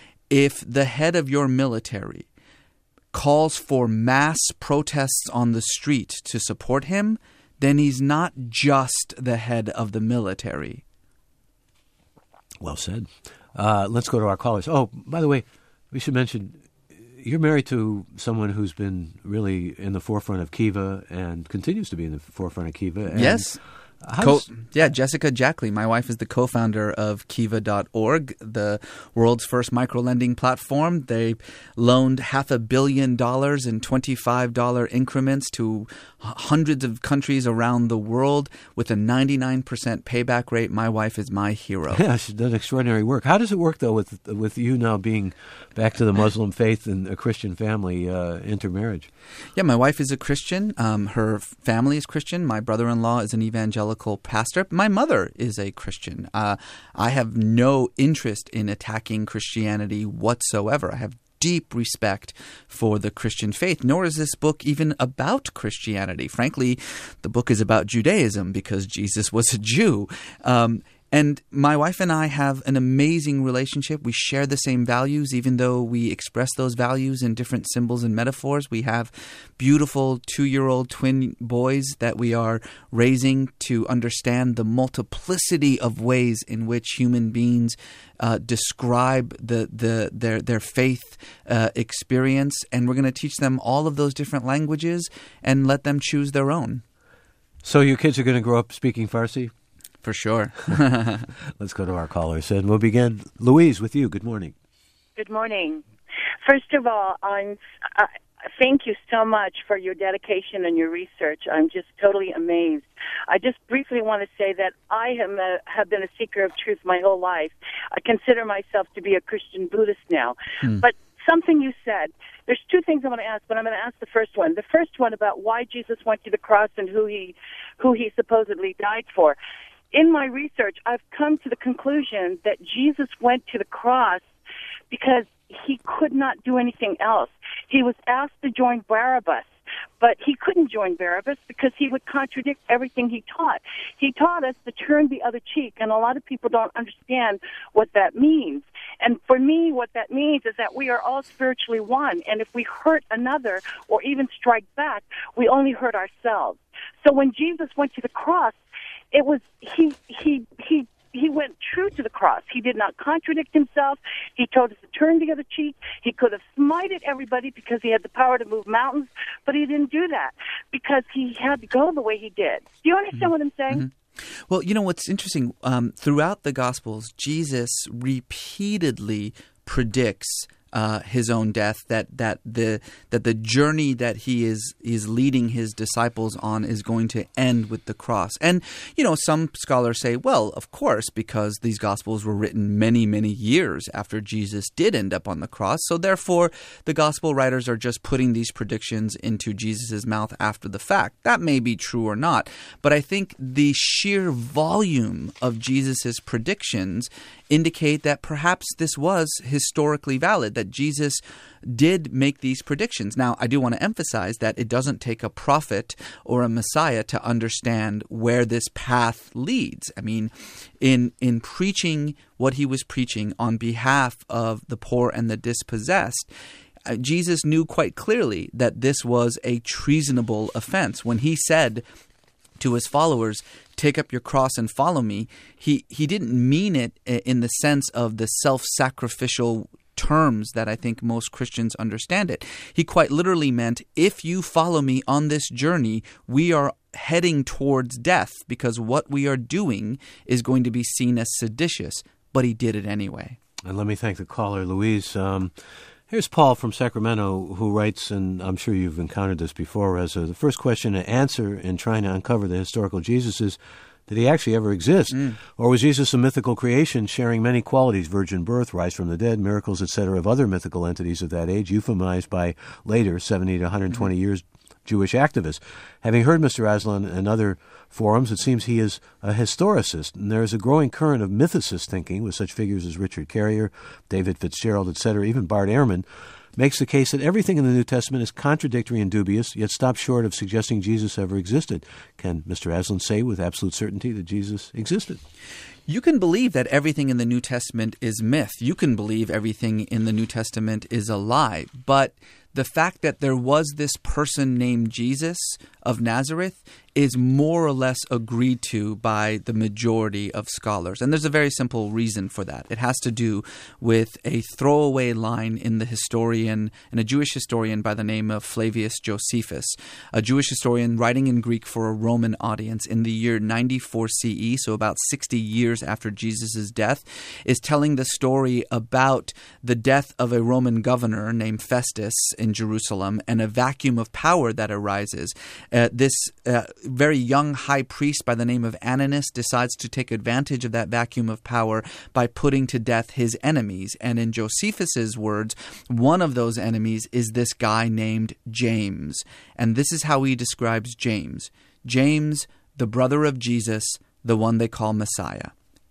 If the head of your military calls for mass protests on the street to support him, then he's not just the head of the military. Well said. Uh, let's go to our callers. Oh, by the way, we should mention you're married to someone who's been really in the forefront of Kiva and continues to be in the forefront of Kiva. And yes. Co- yeah, Jessica Jackley. My wife is the co-founder of Kiva dot org, the world's first micro-lending platform. They loaned half a billion dollars in twenty-five dollars increments to hundreds of countries around the world with a ninety-nine percent payback rate. My wife is my hero. Yeah, she's done extraordinary work. How does it work, though, with with you now being back to the Muslim faith and a Christian family, uh, intermarriage? Yeah, my wife is a Christian. Um, her family is Christian. My brother-in-law is an evangelical pastor. My mother is a Christian. Uh, I have no interest in attacking Christianity whatsoever. I have deep respect for the Christian faith, nor is this book even about Christianity. Frankly, the book is about Judaism because Jesus was a Jew. Um, And my wife and I have an amazing relationship. We share the same values, even though we express those values in different symbols and metaphors. We have beautiful two-year-old twin boys that we are raising to understand the multiplicity of ways in which human beings uh, describe the, the their their faith uh, experience. And we're going to teach them all of those different languages and let them choose their own. So your kids are going to grow up speaking Farsi? For sure. Let's go to our callers, and we'll begin. Louise, with you. Good morning. Good morning. First of all, I'm, uh, thank you so much for your dedication and your research. I'm just totally amazed. I just briefly want to say that I am a, have been a seeker of truth my whole life. I consider myself to be a Christian Buddhist now. Hmm. But something you said, there's two things I want to ask, but I'm going to ask the first one. The first one about why Jesus went to the cross and who he, who he supposedly died for. In my research, I've come to the conclusion that Jesus went to the cross because he could not do anything else. He was asked to join Barabbas, but he couldn't join Barabbas because he would contradict everything he taught. He taught us to turn the other cheek, and a lot of people don't understand what that means. And for me, what that means is that we are all spiritually one, and if we hurt another or even strike back, we only hurt ourselves. So when Jesus went to the cross, It was he he he he went true to the cross. He did not contradict himself. He told us to turn the other cheek. He could have smited everybody because he had the power to move mountains, but he didn't do that because he had to go the way he did. Do you understand mm-hmm. what I'm saying? Mm-hmm. Well, you know what's interesting? Um, throughout the Gospels, Jesus repeatedly predicts Uh, his own death, that that the that the journey that he is is leading his disciples on is going to end with the cross. And, you know, some scholars say, well, of course, because these Gospels were written many, many years after Jesus did end up on the cross. So therefore, the Gospel writers are just putting these predictions into Jesus' mouth after the fact. That may be true or not. But I think the sheer volume of Jesus' predictions indicate that perhaps this was historically valid, that Jesus did make these predictions. Now, I do want to emphasize that it doesn't take a prophet or a Messiah to understand where this path leads. I mean, in in preaching what he was preaching on behalf of the poor and the dispossessed, uh, Jesus knew quite clearly that this was a treasonable offense. When he said to his followers, take up your cross and follow me, he, he didn't mean it in the sense of the self-sacrificial terms that I think most Christians understand it. He quite literally meant, if you follow me on this journey, we are heading towards death because what we are doing is going to be seen as seditious, but he did it anyway. And let me thank the caller, Louise. Um, Here's Paul from Sacramento, who writes, and I'm sure you've encountered this before, Reza. The first question to answer in trying to uncover the historical Jesus is, did he actually ever exist? Mm. Or was Jesus a mythical creation sharing many qualities, virgin birth, rise from the dead, miracles, et cetera, of other mythical entities of that age, euphemized by later seventy to one hundred twenty mm. years Jewish activists? Having heard Mister Aslan in other forums, it seems he is a historicist, and there is a growing current of mythicist thinking with such figures as Richard Carrier, David Fitzgerald, et cetera, even Bart Ehrman, makes the case that everything in the New Testament is contradictory and dubious, yet stops short of suggesting Jesus ever existed. Can Mister Aslan say with absolute certainty that Jesus existed? You can believe that everything in the New Testament is myth. You can believe everything in the New Testament is a lie. But the fact that there was this person named Jesus of Nazareth is more or less agreed to by the majority of scholars. And there's a very simple reason for that. It has to do with a throwaway line in the historian, in a Jewish historian by the name of Flavius Josephus, a Jewish historian writing in Greek for a Roman audience in the year ninety-four C E, so about sixty years after Jesus' death, is telling the story about the death of a Roman governor named Festus in Jerusalem and a vacuum of power that arises. Uh, this uh, very young high priest by the name of Ananus decides to take advantage of that vacuum of power by putting to death his enemies. And in Josephus's words, one of those enemies is this guy named James. And this is how he describes James. James, the brother of Jesus, the one they call Messiah.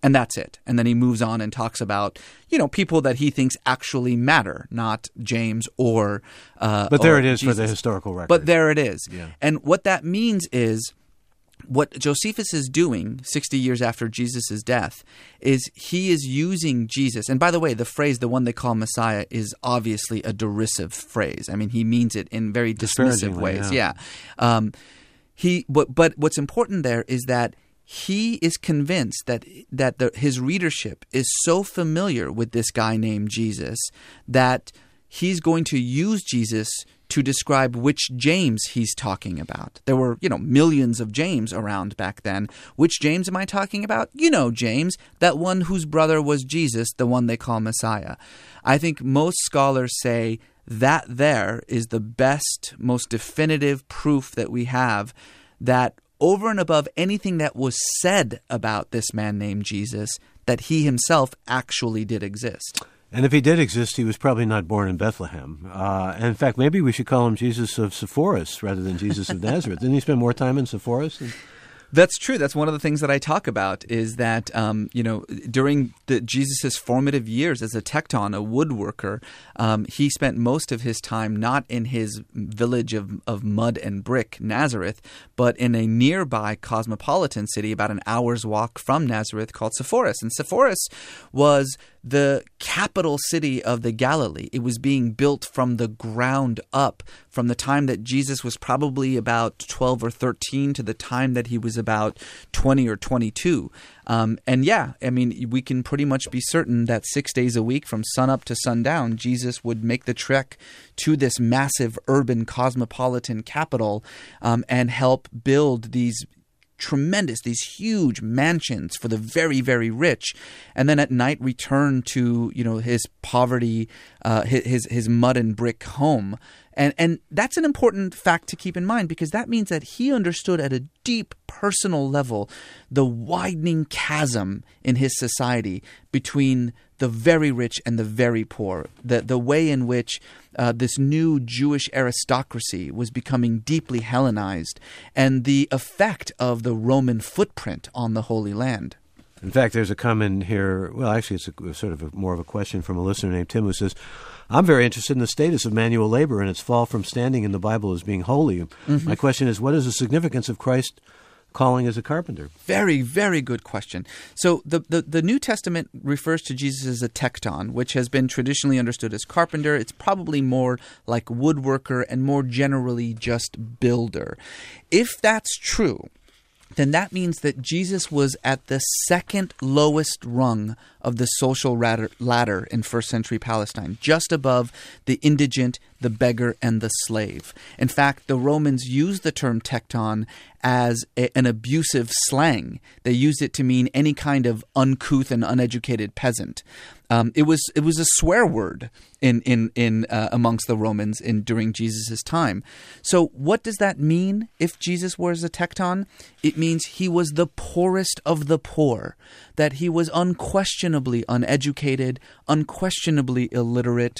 And that's it. And then he moves on and talks about, you know, people that he thinks actually matter, not James or uh, But there or it is Jesus. for the historical record. But there it is. Yeah. And what that means is what Josephus is doing sixty years after Jesus' death is he is using Jesus. And by the way, the phrase, the one they call Messiah, is obviously a derisive phrase. I mean, he means it in very dismissive ways. Yeah. yeah. Um, he, but, but what's important there is that he is convinced that that the, his readership is so familiar with this guy named Jesus that he's going to use Jesus to describe which James he's talking about. There were, you know, millions of James around back then. Which James am I talking about? You know James, that one whose brother was Jesus, the one they call Messiah. I think most scholars say that there is the best, most definitive proof that we have that over and above anything that was said about this man named Jesus, that he himself actually did exist. And if he did exist, he was probably not born in Bethlehem. Uh, and in fact, maybe we should call him Jesus of Sepphoris rather than Jesus of Nazareth. Didn't he spend more time in Sepphoris than... That's true. That's one of the things that I talk about is that, um, you know, during the, Jesus' formative years as a tekton, a woodworker, um, he spent most of his time not in his village of, of mud and brick, Nazareth, but in a nearby cosmopolitan city about an hour's walk from Nazareth called Sepphoris. And Sepphoris was the capital city of the Galilee. It was being built from the ground up from the time that Jesus was probably about twelve or thirteen to the time that he was about twenty or twenty-two. Um, and yeah, I mean, we can pretty much be certain that six days a week from sunup to sundown, Jesus would make the trek to this massive urban cosmopolitan capital um, and help build these tremendous, these huge mansions for the very, very rich, and then at night return to, you know, his poverty, uh, his his mud and brick home. And and that's an important fact to keep in mind because that means that he understood at a deep personal level the widening chasm in his society between the very rich and the very poor, the, the way in which uh, this new Jewish aristocracy was becoming deeply Hellenized, and the effect of the Roman footprint on the Holy Land. In fact, there's a comment here, well, actually it's a, sort of a, more of a question from a listener named Tim who says, I'm very interested in the status of manual labor and its fall from standing in the Bible as being holy. Mm-hmm. My question is, what is the significance of Christ calling as a carpenter? Very, very good question. So the, the, the New Testament refers to Jesus as a tekton, which has been traditionally understood as carpenter. It's probably more like woodworker and more generally just builder. If that's true, then that means that Jesus was at the second lowest rung of the social ladder in first century Palestine, just above the indigent, the beggar, and the slave. In fact, the Romans used the term tekton as a, an abusive slang. They used it to mean any kind of uncouth and uneducated peasant. Um, it was it was a swear word in in in uh, amongst the Romans in during Jesus' time. So what does that mean? If Jesus was a tekton, it means he was the poorest of the poor. That he was unquestionably uneducated, unquestionably illiterate.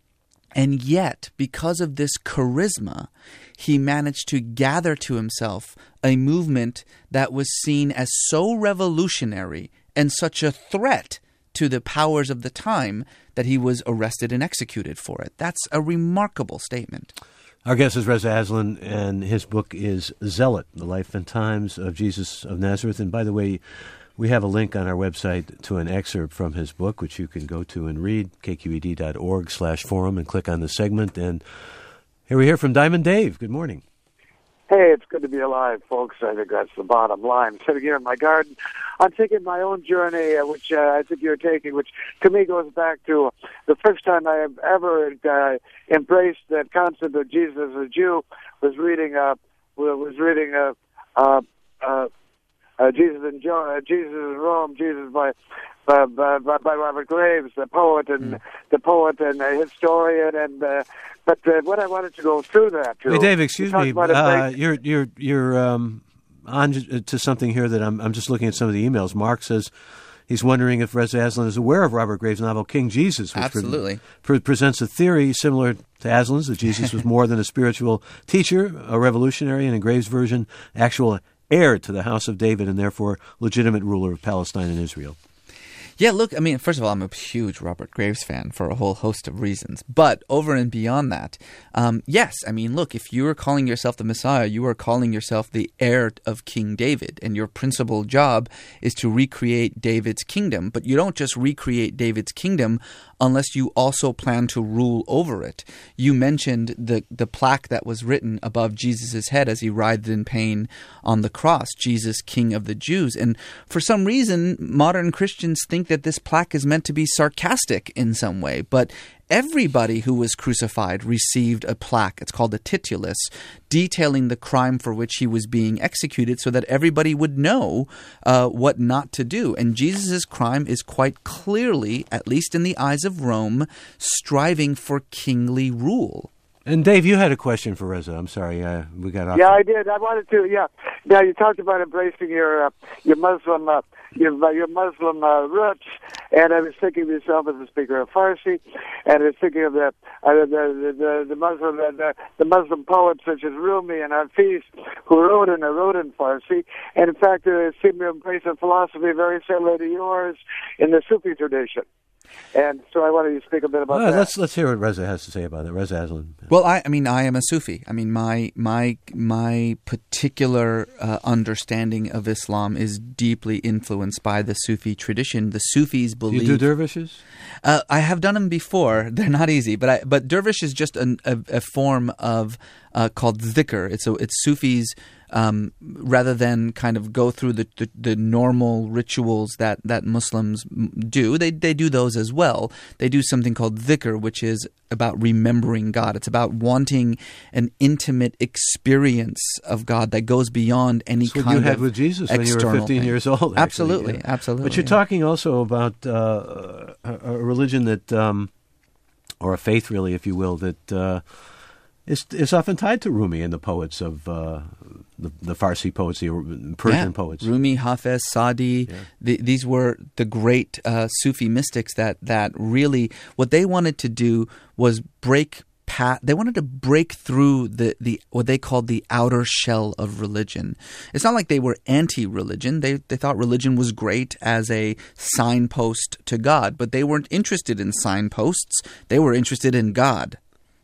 And yet, because of this charisma, he managed to gather to himself a movement that was seen as so revolutionary and such a threat to the powers of the time that he was arrested and executed for it. That's a remarkable statement. Our guest is Reza Aslan, and his book is Zealot, The Life and Times of Jesus of Nazareth. And by the way, we have a link on our website to an excerpt from his book, which you can go to and read, k q e d dot org slash forum, and click on the segment. And here we hear from Diamond Dave. Good morning. Hey, it's good to be alive, folks. I think that's the bottom line. Sitting here in my garden, I'm taking my own journey, uh, which uh, I think you're taking, which to me goes back to the first time I have ever uh, embraced that concept of Jesus as a Jew. Was reading, uh, was reading, uh, uh, uh, uh, Jesus in jo- uh, Jesus in Rome, Jesus by. Uh, by, by Robert Graves, the poet and mm. the poet and the historian, and uh, but uh, what I wanted to go through that. Too, hey, Dave, excuse me, uh, you're you're you're um, on to something here that I'm I'm just looking at some of the emails. Mark says he's wondering if Reza Aslan is aware of Robert Graves' novel King Jesus, which absolutely pre- pre- presents a theory similar to Aslan's that Jesus was more than a spiritual teacher, a revolutionary, and in Graves' version, actual heir to the house of David, and therefore legitimate ruler of Palestine and Israel. Yeah, look, I mean, first of all, I'm a huge Robert Graves fan for a whole host of reasons. But over and beyond that, um, yes, I mean, look, if you are calling yourself the Messiah, you are calling yourself the heir of King David, and your principal job is to recreate David's kingdom. But you don't just recreate David's kingdom unless you also plan to rule over it. You mentioned the, the plaque that was written above Jesus' head as he writhed in pain on the cross, Jesus, King of the Jews. And for some reason, modern Christians think that this plaque is meant to be sarcastic in some way. But everybody who was crucified received a plaque. It's called a titulus, detailing the crime for which he was being executed so that everybody would know uh, what not to do. And Jesus' crime is quite clearly, at least in the eyes of Rome, striving for kingly rule. And Dave, you had a question for Reza. I'm sorry, uh, we got off. Yeah, I did. I wanted to. Yeah. Now you talked about embracing your uh, your Muslim uh, your uh, your Muslim uh, roots, and I was thinking of yourself as a speaker of Farsi, and I was thinking of the uh, the, the the the Muslim uh, the, the Muslim poets such as Rumi and Hafiz, who wrote and wrote in Farsi, and in fact, uh, seem to embrace a philosophy very similar to yours in the Sufi tradition. And so I wanted you to speak a bit about well, that. Let's let's hear what Reza has to say about it. Reza Aslan. Well, I, I mean, I am a Sufi. I mean, my my my particular uh, understanding of Islam is deeply influenced by the Sufi tradition. The Sufis believe. Do you do dervishes? Uh, I have done them before. They're not easy, but I, but dervish is just an, a, a form of uh, called dhikr. It's a, it's Sufis. Um, rather than kind of go through the, the, the normal rituals that, that Muslims do, they they do those as well. They do something called dhikr, which is about remembering God. It's about wanting an intimate experience of God that goes beyond any That's kind of what you had with Jesus when you were fifteen thing. years old. Actually. Absolutely, yeah. absolutely. But you're talking also about uh, a, a religion that, um, or a faith really, if you will, that uh, is, is often tied to Rumi and the poets of uh, the, the Farsi poets, the Persian yeah. poets. Rumi, Hafez, Sadi, Yeah. the, these were the great uh, Sufi mystics that, that really, what they wanted to do was break pat. They wanted to break through the, the what they called the outer shell of religion. It's not like they were anti-religion. They they thought religion was great as a signpost to God, but they weren't interested in signposts. They were interested in God.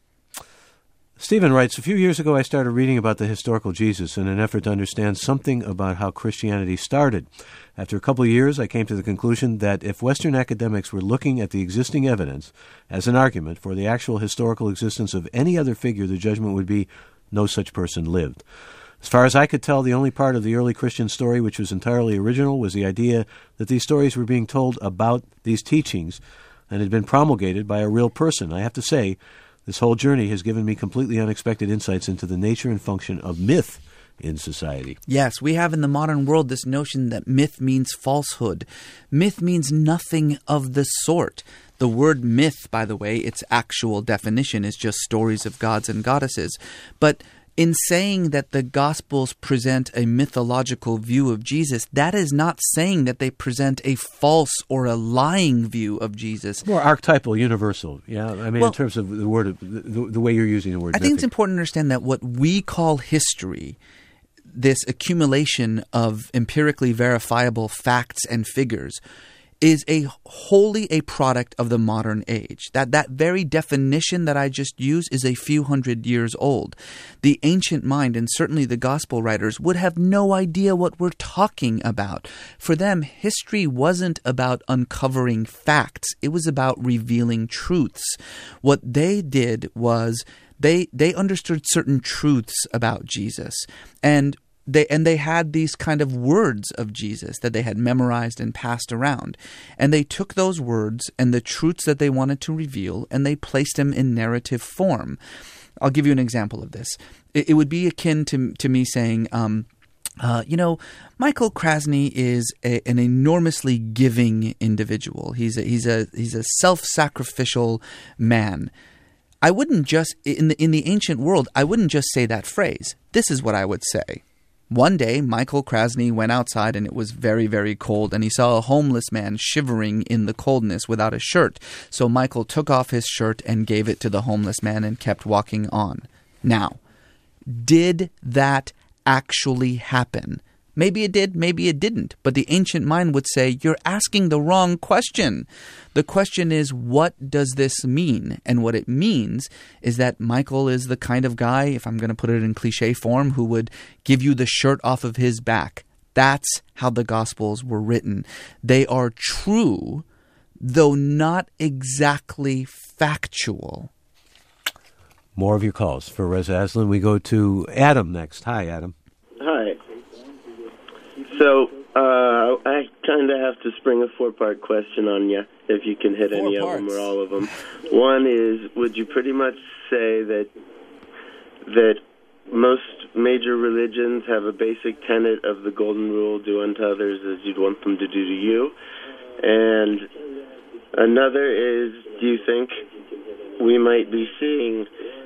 Stephen writes, a few years ago I started reading about the historical Jesus in an effort to understand something about how Christianity started. After a couple of years, I came to the conclusion that if Western academics were looking at the existing evidence as an argument for the actual historical existence of any other figure, the judgment would be no such person lived. As far as I could tell, the only part of the early Christian story which was entirely original was the idea that these stories were being told about these teachings and had been promulgated by a real person. I have to say, this whole journey has given me completely unexpected insights into the nature and function of myth in society. Yes, we have in the modern world this notion that myth means falsehood. Myth means nothing of the sort. The word myth, by the way, its actual definition is just stories of gods and goddesses. But in saying that the Gospels present a mythological view of Jesus, that is not saying that they present a false or a lying view of Jesus. More archetypal, universal. Yeah, I mean, well, in terms of the word, the, the way you're using the word. I think mythic. it's important to understand that what we call history, this accumulation of empirically verifiable facts and figures, is a wholly a product of the modern age. That that very definition that I just used is a few hundred years old. The ancient mind, and certainly the gospel writers, would have no idea what we're talking about. For them, history wasn't about uncovering facts. It was about revealing truths. What they did was they they understood certain truths about Jesus. And They and they had these kind of words of Jesus that they had memorized and passed around. And they took those words and the truths that they wanted to reveal, and they placed them in narrative form. I'll give you an example of this. It, it would be akin to, to me saying, um, uh, you know, Michael Krasny is a, an enormously giving individual. He's a, he's a, he's a self-sacrificial man. I wouldn't just, in the, in the ancient world, I wouldn't just say that phrase. This is what I would say. One day, Michael Krasny went outside and it was very, very cold, and he saw a homeless man shivering in the coldness without a shirt. So Michael took off his shirt and gave it to the homeless man and kept walking on. Now, did that actually happen? Maybe it did, maybe it didn't. But the ancient mind would say, you're asking the wrong question. The question is, what does this mean? And what it means is that Michael is the kind of guy, if I'm going to put it in cliche form, who would give you the shirt off of his back. That's how the Gospels were written. They are true, though not exactly factual. More of your calls for Reza Aslan. We go to Adam next. Hi, Adam. Hi. So, uh, I kind of have to spring a four-part question on you, if you can hit Four any parts. of them or all of them. One is, would you pretty much say that that most major religions have a basic tenet of the golden rule, do unto others as you'd want them to do to you? And another is, do you think we might be seeing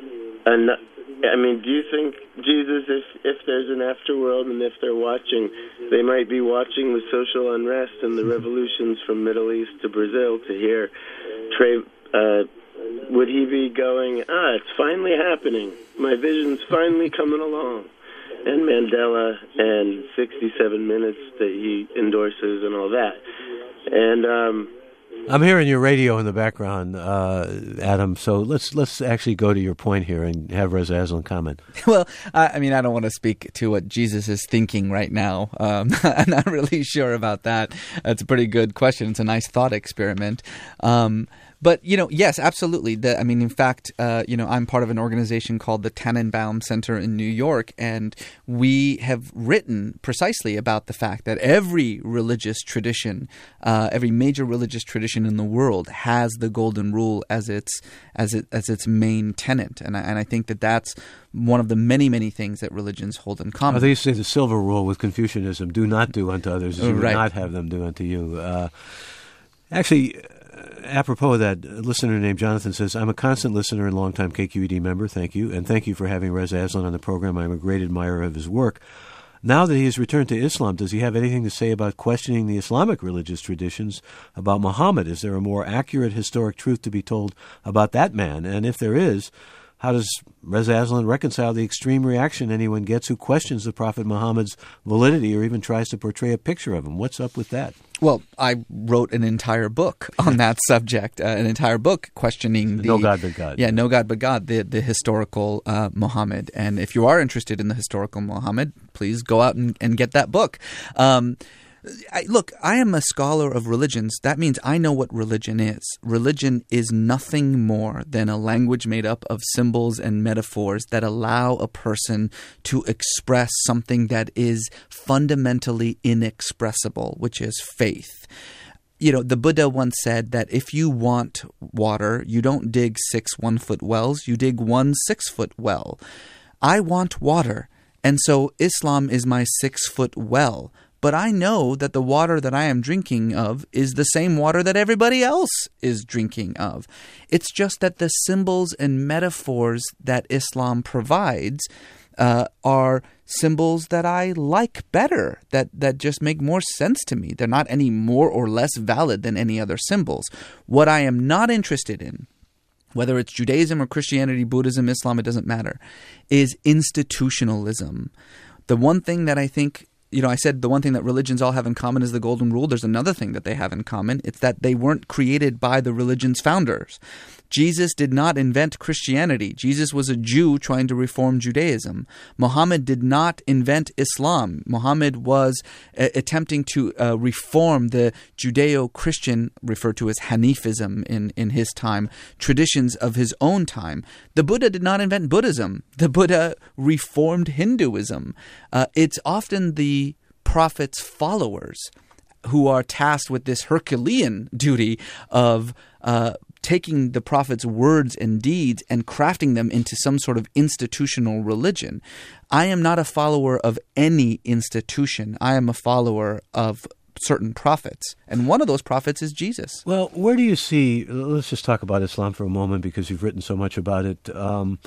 an I mean, do you think, Jesus, if, if there's an afterworld and if they're watching, they might be watching the social unrest and the revolutions from Middle East to Brazil to hear, Trey, uh, would he be going, ah, it's finally happening, my vision's finally coming along, and Mandela and sixty-seven minutes that he endorses and all that. And, um... I'm hearing your radio in the background, uh, Adam. So let's let's actually go to your point here and have Reza Aslan comment. Well, I, I mean, I don't want to speak to what Jesus is thinking right now. Um, I'm not really sure about that. That's a pretty good question. It's a nice thought experiment. Um, But, you know, yes, absolutely. The, I mean, in fact, uh, you know, I'm part of an organization called the Tannenbaum Center in New York, and we have written precisely about the fact that every religious tradition, uh, every major religious tradition in the world has the Golden Rule as its as it as its main tenet, and I, and I think that that's one of the many, many things that religions hold in common. I think you say the silver rule with Confucianism: do not do unto others as you would Right. not have them do unto you. Uh, actually. Apropos of that, a listener named Jonathan says, I'm a constant listener and longtime K Q E D member. Thank you. And thank you for having Reza Aslan on the program. I'm a great admirer of his work. Now that he has returned to Islam, does he have anything to say about questioning the Islamic religious traditions about Muhammad? Is there a more accurate historic truth to be told about that man? And if there is, how does Reza Aslan reconcile the extreme reaction anyone gets who questions the Prophet Muhammad's validity or even tries to portray a picture of him? What's up with that? Well, I wrote an entire book on that subject, uh, an entire book questioning the... No God but God. Yeah, No God but God, the, the historical uh, Muhammad. And if you are interested in the historical Muhammad, please go out and, and get that book. Um I, look, I am a scholar of religions. That means I know what religion is. Religion is nothing more than a language made up of symbols and metaphors that allow a person to express something that is fundamentally inexpressible, which is faith. You know, the Buddha once said that if you want water, you don't dig six one-foot wells, you dig one six-foot well. I want water, and so Islam is my six-foot well. But I know that the water that I am drinking of is the same water that everybody else is drinking of. It's just that the symbols and metaphors that Islam provides uh, are symbols that I like better, that, that just make more sense to me. They're not any more or less valid than any other symbols. What I am not interested in, whether it's Judaism or Christianity, Buddhism, Islam, it doesn't matter, is institutionalism. The one thing that I think... You know, I said the one thing that religions all have in common is the Golden Rule. There's another thing that they have in common. It's that they weren't created by the religion's founders. Jesus did not invent Christianity. Jesus was a Jew trying to reform Judaism. Muhammad did not invent Islam. Muhammad was uh, attempting to uh, reform the Judeo-Christian, referred to as Hanifism in, in his time, traditions of his own time. The Buddha did not invent Buddhism. The Buddha reformed Hinduism. Uh, it's often the prophet's followers who are tasked with this Herculean duty of uh, taking the prophet's words and deeds and crafting them into some sort of institutional religion. I am not a follower of any institution. I am a follower of certain prophets. And one of those prophets is Jesus. Well, where do you see, let's just talk about Islam for a moment because you've written so much about it um,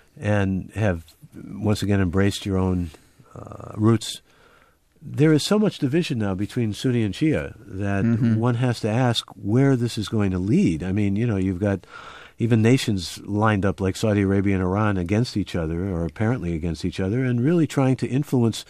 and have once again embraced your own uh, roots. There is so much division now between Sunni and Shia that mm-hmm. one has to ask where this is going to lead. I mean, you know, you've got even nations lined up like Saudi Arabia and Iran against each other, or apparently against each other, and really trying to influence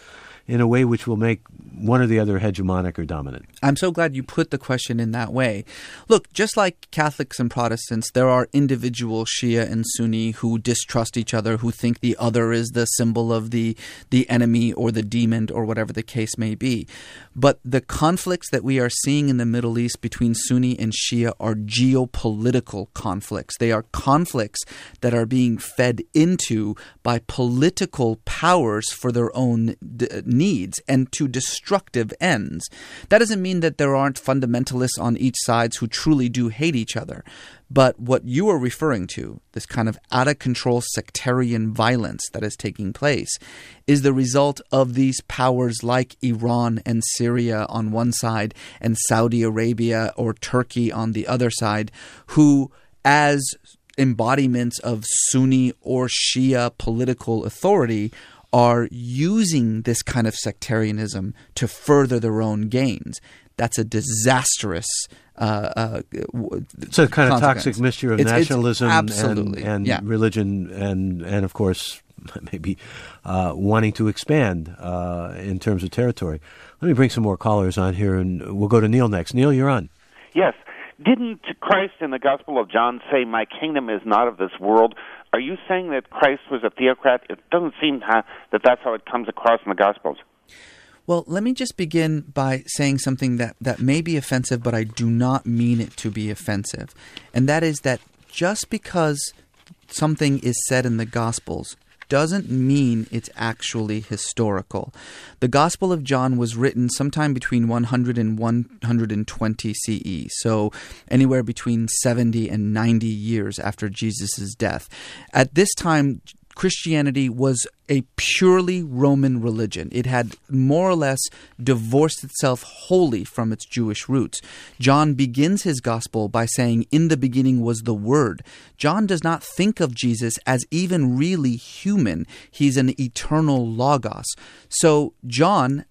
in a way which will make one or the other hegemonic or dominant? I'm so glad you put the question in that way. Look, just like Catholics and Protestants, there are individual Shia and Sunni who distrust each other, who think the other is the symbol of the, the enemy or the demon or whatever the case may be. But the conflicts that we are seeing in the Middle East between Sunni and Shia are geopolitical conflicts. They are conflicts that are being fed into by political powers for their own d- needs and to destructive ends. That doesn't mean that there aren't fundamentalists on each side who truly do hate each other. But what you are referring to, this kind of out-of-control sectarian violence that is taking place, is the result of these powers like Iran and Syria on one side and Saudi Arabia or Turkey on the other side, who, as embodiments of Sunni or Shia political authority, are using this kind of sectarianism to further their own gains. That's a disastrous uh, uh, It's a kind of toxic mixture of it's, nationalism it's and, and yeah. religion and, and, of course, maybe uh, wanting to expand uh, in terms of territory. Let me bring some more callers on here, and we'll go to Neil next. Neil, you're on. Yes. Didn't Christ in the Gospel of John say, "My kingdom is not of this world"? Are you saying that Christ was a theocrat? It doesn't seem to, that that's how it comes across in the Gospels. Well, let me just begin by saying something that, that may be offensive, but I do not mean it to be offensive. And that is that just because something is said in the Gospels doesn't mean it's actually historical. The Gospel of John was written sometime between one hundred and one hundred twenty C E, so anywhere between seventy and ninety years after Jesus' death. At this time, Christianity was a purely Roman religion. It had more or less divorced itself wholly from its Jewish roots. John begins his gospel by saying, "In the beginning was the Word." John does not think of Jesus as even really human. He's an eternal logos. So John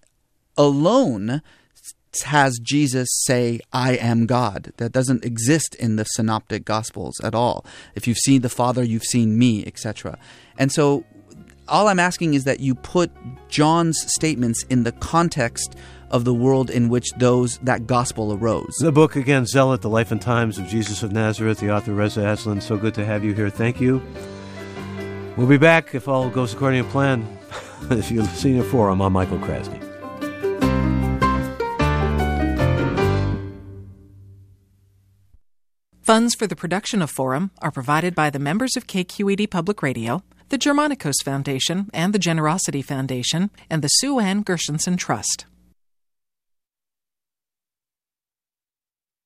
alone has Jesus say, "I am God." That doesn't exist in the synoptic gospels at all. If you've seen the Father, you've seen me, et cetera. And so all I'm asking is that you put John's statements in the context of the world in which those that gospel arose. The book, again, Zealot, The Life and Times of Jesus of Nazareth, the author Reza Aslan. So good to have you here. Thank you. We'll be back if all goes according to plan. If you're listening to Forum, I'm Michael Krasny. Funds for the production of Forum are provided by the members of K Q E D Public Radio, the Germanicos Foundation and the Generosity Foundation, and the Sue Ann Gershenson Trust.